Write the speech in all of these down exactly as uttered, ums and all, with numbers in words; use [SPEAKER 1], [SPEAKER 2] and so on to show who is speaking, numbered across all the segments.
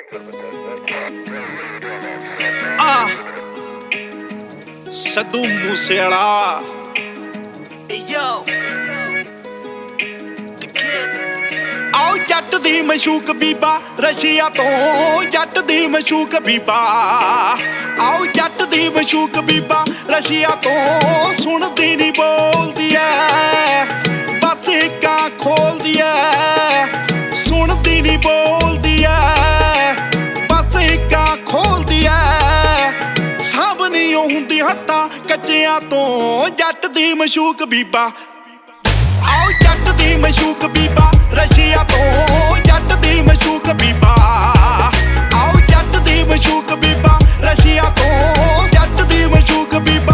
[SPEAKER 1] ਆ ਸਿੱਧੂ ਮੂਸੇਵਾਲਾ ਆਓ ਜੱਟ ਦੀ ਮਸ਼ੂਕ ਬੀਬਾ ਰਸ਼ੀਆ ਤੋਂ ਜੱਟ ਦੀ ਮਸ਼ੂਕ ਬੀਬਾ ਆਓ ਜੱਟ ਦੀ ਮਸ਼ੂਕ ਬੀਬਾ ਰਸ਼ੀਆ ਤੋਂ ਸੁਣਦੀ ਨਹੀਂ ਬੋਲਦੀ ਐ ਬਸ ਇੱਕਾਂ ਖੋਲਦੀ ਐ ਸੁਣਦੀ ਨਹੀਂ ਬੋਲਦੀ ਐ ਬਸ ਇੱਕਾਂ ਖੋਲਦੀ ਐ ਸਾਂਭਣੀ ਉਹ ਹੁੰਦੀ ਹੱਥਾਂ ਕੱਚਿਆਂ ਤੋਂ ਜੱਟ ਦੀ ਮਸ਼ੂਕ ਬੀਬਾ ਆਓ ਜੱਟ ਦੀ ਮਸ਼ੂਕ ਬੀਬਾ ਰਸ਼ੀਆ ਤੋਂ ਜੱਟ ਦੀ ਮਸ਼ੂਕ ਬੀਬਾ ਆਓ ਜੱਟ ਦੀ ਮਸ਼ੂਕ ਬੀਬਾ ਰਸ਼ੀਆ ਤੋਂ ਜੱਟ ਦੀ ਮਸ਼ੂਕ ਬੀਬਾ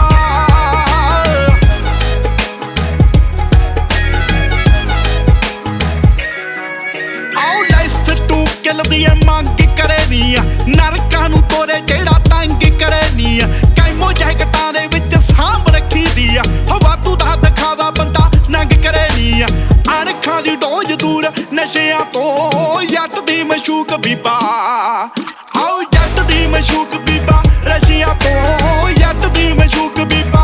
[SPEAKER 1] ਆਓ ਲੈਸ ਟੂ ਕਿਲ ਦੀ ਮੰਗ ਕਰੇ ਨੀ ਨਰਕਾਂ ਨੂੰ ਤੋਰੇ ਜਿਹੜਾ ਤੰਗ ਕਰੇ ਨੀ ਕੈਮੋ ਜੈਕਟਾਂ ਦੇ ਵਿੱਚ ਸਾਂਭ ਰੱਖੀ ਦੀ ਆ ਵਾਧੂ ਦਾ ਦਿਖਾਵਾ ਬੰਦਾ ਨੰਗ ਕਰੇ ਨੀ ਅਣਖਾਂ ਦੀ ਡੋਜ ਦੂਰ ਨਸ਼ਿਆਂ ਤੋਂ ਜੱਟ ਦੀ ਮਸ਼ੂਕ ਬੀਬਾ ਆਓ ਜੱਟ ਦੀ ਮਸ਼ੂਕ ਬੀਬਾ ਰਸ਼ੀਆ ਤੋਂ ਜੱਟ ਦੀ ਮਸ਼ੂਕ ਬੀਬਾ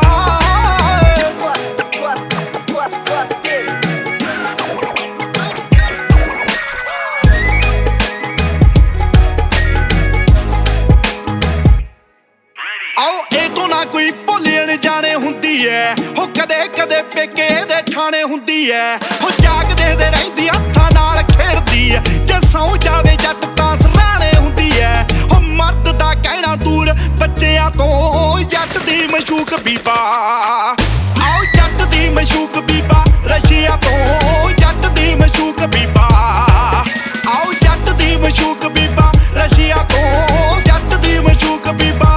[SPEAKER 1] ਆਓ ਇਹ ਤੋਂ ਨਾ ਕੋਈ ਭੁੱਲਣ ਜਾਣੇ ਹੁੰਦੀ ਐ ਹੋ ਕਦੇ ਕਦੇ ਪੇਕੇ ਦੇ ਠਾਣੇ ਹੁੰਦੀ ਐ ਹੋ ਜਾਗਦੇ ਦੇ ਰਹਿੰਦੀ ਹੱਥਾਂ ਨਾਲ ਖੇਡਦੀ ਐ ਜੇ ਸੌ ਜਾਵੇ ਜੱਟ ਤਾਂ ਸਰਾਣੇ ਹੁੰਦੀ ਐ ਹੋ ਮਰਦ ਦਾ ਕਹਿਣਾ ਦੂਰ ਬੱਚਿਆਂ ਤੋਂ ਜੱਟ ਦੀ ਮਸ਼ੂਕ ਬੀਬਾ ਆਓ ਜੱਟ ਦੀ ਮਸ਼ੂਕ ਬੀਬਾ ਰਸ਼ੀਆ ਤੋਂ ਜੱਟ ਦੀ ਮਸ਼ੂਕ ਬੀਬਾ ਆਓ ਜੱਟ ਦੀ ਮਸ਼ੂਕ ਬੀਬਾ ਰਸ਼ੀਆ ਤੋਂ ਜੱਟ ਦੀ ਮਸ਼ੂਕ ਬੀਬਾ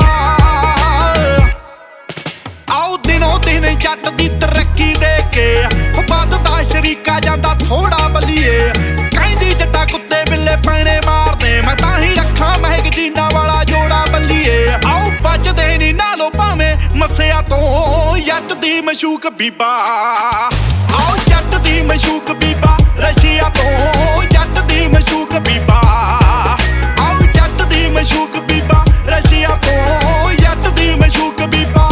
[SPEAKER 1] ਆਓ ਦਿਨੋਂ ਦਿਨ ਜੱਟ ਦੀ ਤਰੱਕੀ ਦੇ ਕੇ ਵੱਧਦਾ ਸ਼ਰੀਕਾ ਜਾਂਦਾ ਥੋੜਾ ਬਲੀਏ ਕਹਿੰਦੀ ਜੱਟਾ ਕੁੱਤੇ ਬਿੱਲੇ ਪੈਣੇ ਮਾਰਦੇ ਮੈਂ ਤਾਂ ਹੀ ਰੱਖਾਂ ਮਹਿਕ ਜੀਨਾ ਵਾਲਾ ਜੋੜਾ ਬੱਲੀਏ ਆਓ ਬਚਦੇ ਨੀ ਨਾਲੋਂ ਭਾਵੇਂ ਮੱਸਿਆ ਤੋਂ ਜੱਟ ਦੀ ਮਸ਼ੂਕ ਬੀਬਾ ਆਓ ਜੱਟ ਦੀ ਮਸ਼ੂਕ ਬੀਬਾ ਰਸ਼ੀਆ ਤੋਂ ਜੱਟ ਦੀ ਮਸ਼ੂਕ ਬੀਬਾ ਆਓ ਜੱਟ ਦੀ ਮਸ਼ੂਕ ਬੀਬਾ ਰਸ਼ੀਆ ਤੋਂ ਜੱਟ ਦੀ ਮਸ਼ੂਕ ਬੀਬਾ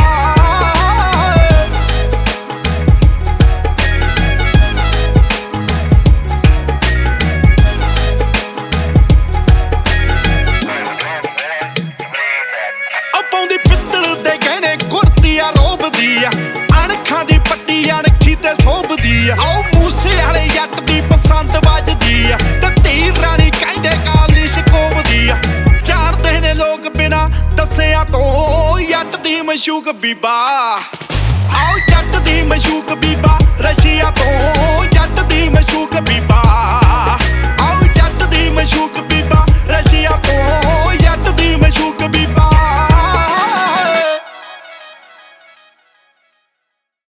[SPEAKER 1] ਪਾਉਂਦੀ ਪਿੱਤਲ ਦੇ ਗਹਿਣੇ ਕੁੜਤੀ ਆ ਰੋਬਦੀ ਆ ਅਣਖਾਂ ਦੀ ਪੱਟੀ ਅਣਖੀ ਤੇ ਸੋਭਦੀ ਆ ਆਓ ਮੂਸੇ ਵਾਲੇ ਜੱਟ ਦੀ ਪਸੰਦ ਵੱਜਦੀ ਆ ਤੇ ਧੀ ਰਾਣੀ ਕਹਿੰਦੇ ਕਾਲੀ ਸ਼ਕੋਬਦੀ ਆ ਜਾਣਦੇ ਨੇ ਲੋਕ ਬਿਨਾ ਦੱਸਿਆਂ ਤੋਂ ਜੱਟ ਦੀ ਮਸ਼ੂਕ ਬੀਬਾ ਆਓ ਜੱਟ ਦੀ ਮਸ਼ੂਕ ਬੀਬਾ ਰਸ਼ੀਆ ਤੋਂ